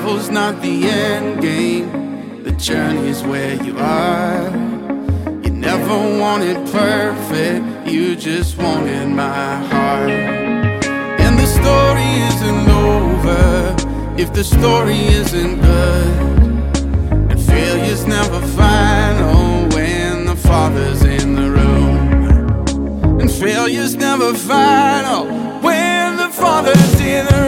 travel's not the end game, the journey's where you are. You never wanted perfect, you just wanted my heart. And the story isn't over if the story isn't good, and failure's never final when the Father's in the room. And failure's never final when the Father's in the room.